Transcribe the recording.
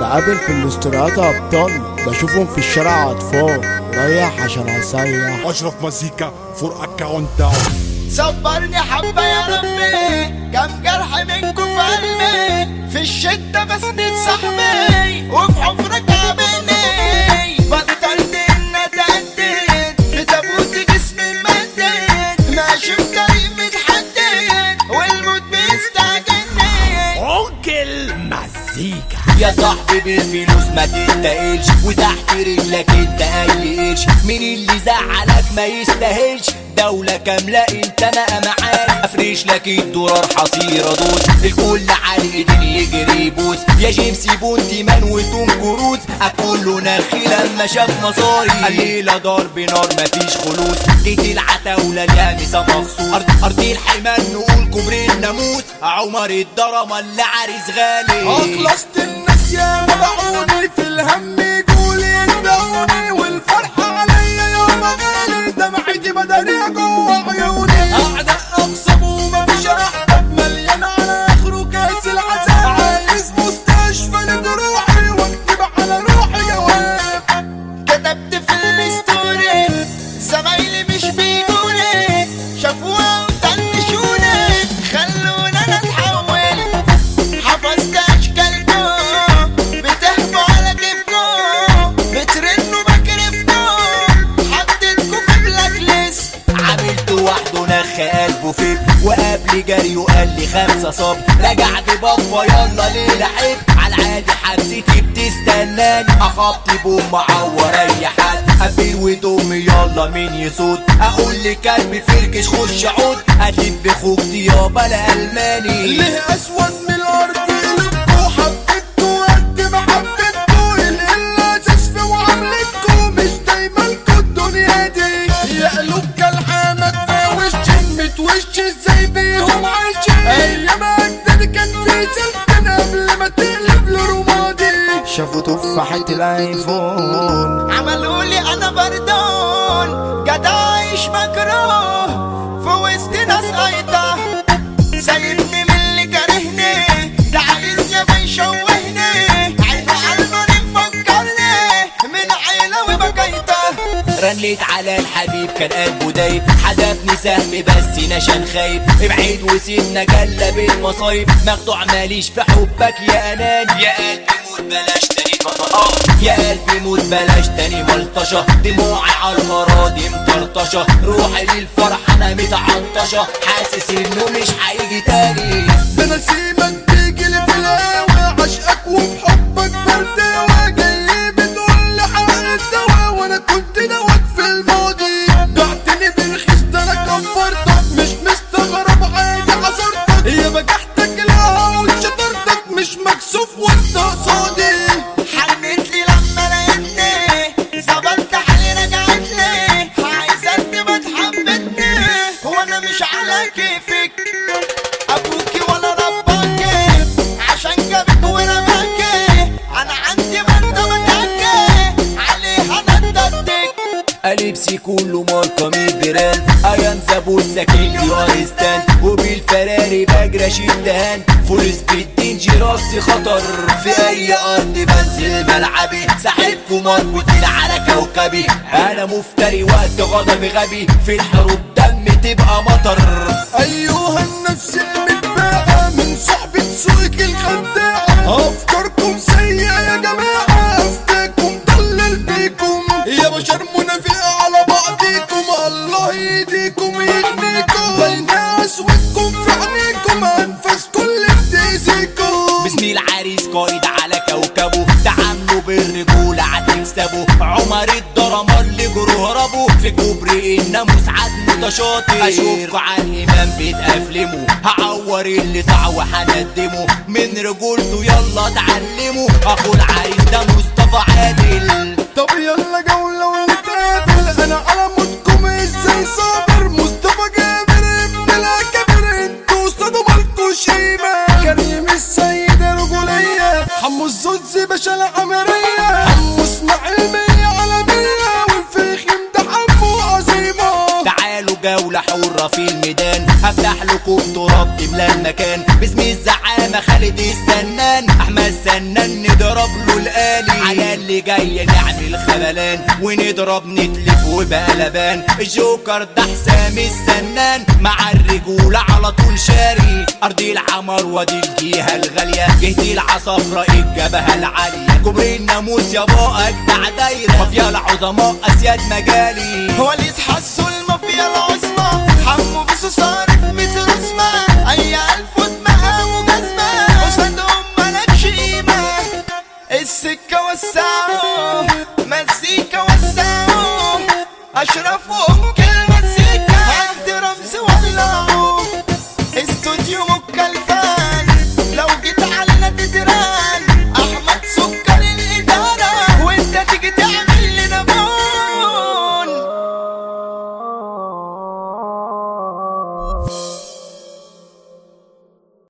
بقابل في الاستراحات ابطال، بشوفهم في الشارع اطفال، رايح عشان اسيح. اشرف مزيكا فور اكاونت داون. صبرني حبة يا ربي، كم جرح منكم في قلبي، في الشدة بسند صاحبي وفي حفرة عاملني. بطلت ان اتأدد في تابوت جسمي مدد، ماشي في طريق متحدد والموت بيستعجلني. عقل مزيكا يا صاحبي بالفلوس ما تتقلش، وتحت رجلك انت اي قرش، مين اللي زعلك ما يستاهلش، دولة كاملة انت ما معاك، افرش لك الدولار حصيرة دوس، الكل على ايدين يجري يبوس، يا جيمس بوند مان وتوم كروز، اكله نخي لما شاف مصاري، الليلة ضرب نار مفيش خلوص، جيت العتاولة اليابسة مخصوص، ارض الحمال نقول كبر الناموس، عمر الدرما اللي عريس غالي. اخلصت الناس يا مدعوني، في الهم يقولي ادعوني، والفرحة عليا يوم غالي، دمعتي بدني جوا عيوني، اعداء اقسم ومفيش احباب، مليان على اخره كاس العذاب، عايز مستشفى لجروحي واكتب على روحي جواب. كتبت في الستوري زمايلي مش بيقولي، شافوها وطنشوني، خلونا انا اتحول، حفظت اشكالكم بتحكوا على كيفكم، بترنوا بكرفكم، حطيتكم في بلاك ليست. عملت وحده نخ قلبه فيك، وقبل جري وقال لي 5 صاب، رجعت بابا يلا ليلة حب، على العادي حبستي بتستناني، اخبطي بوم معور اي حد، قبل ودومي يلا مين يصوت، اقول لكلبي فركش خش عود، اتلف خوجتي يابا الالماني. ليه اسود من الارض قلبكوا، حبيتكوا قد ما حبيتكوا، القلة في وعملتكوا، مش دايما كوا الدنيا دي، يا قلوب كالحامك في وشي، متوش ازاي بيهم عايشين، ايام اجدادي كان في سلطنة قبل ما تقلب لرمادي، شافوا تفاحة الايفون، عملولي انا بردون، جدع عايش مكروه في وسط ناس قايطة، سايبني من اللي كرهني، ده عايز يابا يشوهني، عينه عالماني مفكرني من عيلة وبكايطة. رنيت على الحبيب كان قلبه دايب، حدفني سهم بس نشان خايب، ابعد وسيبنا جلب المصايب، مخدوع ماليش في حبك يا اناني، يا قلبي موت بلاش تاني يا قلبي موت بلاش تاني ملطشة، دموعي على المراضي مطرطشة، روحي للفرح انا متعنطشة، حاسس انه مش هيجي تاني، ده نسيمك بيجيلي في الهوا، عشقك وبحبك برداوة، جاي بتقولي حق الدوا، وانا كنت دوت في الماضي، بعتني برخيص ده انا كبرتك، مش مستغرب عادي عذرتك، يا بجحتك الهوا وشطرتك، مش مكسوف وانت قصادي، حنيت لي لما لقيتني، ظبطت حالي رجعتلي، عايزة تبقى تحبتني، وانا مش على كيفك، ابوكي ولا رباكي، عشان جابك ورماكي، انا عندي مرتبة تاكي، عليها نددتك، قلبسي كله ماركة 100 بران، ايام سابو السكين دي ارستان، وبالفراري بجري اشيل دهان، فول سبيد دينجي راسي خطر، في اي ارض بنزل ملعبي، ساحبكم مربوطين على كوكبي، انا مفتري وقت غضبي غبي، في الحروب دم تبقى مطر. ايها النفس المتباعة من صحبة سوق الخداعة، افكاركم سيئة يا جماعة، افتاكم ضلل بيكم، يا بشر منافقة على بعضيكم، الله يهديكم يغنيكم، بلنا اسودكم في عينيكم، انفاسكم اللي بتأذيكم. باسم العريس قائد على كوكبه، تعاملوا بالرجولة هتكسبوا، عمر الدرما اللي جروه هربوا، في كبر الناموس عاد متشاطر، اشوفكوا على الامام بتأفلموا، هعور اللي صع وهندمه، من رجولته يلا اتعلموا، اخو العريس ده مصطفى عادل. طب يلا جولة ونتقابل، انا على موتكم ازاي صابر، مصطفى جابر ابن الاكابر، انتوا صدوا مالكوش قيمة، كريم السيدة رجولية، حمو الزوز باشا العمرية، حمو اسماعيل 100 على 100، والفخم ده حمو عظيمة. تعالوا جولة حرة في الميدان، البلدان، هفتح لكم تراب تملى المكان باسم الزعامة خالد السنان. احمد سنان نضرب له الآلي على اللي جاي نعمل خبلان، ونضرب نتلف وبقى لبان. الجوكر ده حسام السنان مع الرجولة على طول شاري ارض العمر ودي الجهة الغالية. جهتي العصافرة الجبهة العالية كبري الناموس يابا اجدع دايرة. مافيا العظماء اسياد مجالي وليد حسوا المافيا العظمى حمو بسو صارف متر اسمه. اي الف ودماء وجزمة قصادهم ملكش قيمة. السكة وسعوا مزيكا وسعوا اشرفهم كالمزيكا عند رمز ولعوا. استوديو مكلفان لو جيت علينا تتران. احمد سكر الادارة وانت تيجي تعمل لنا بون.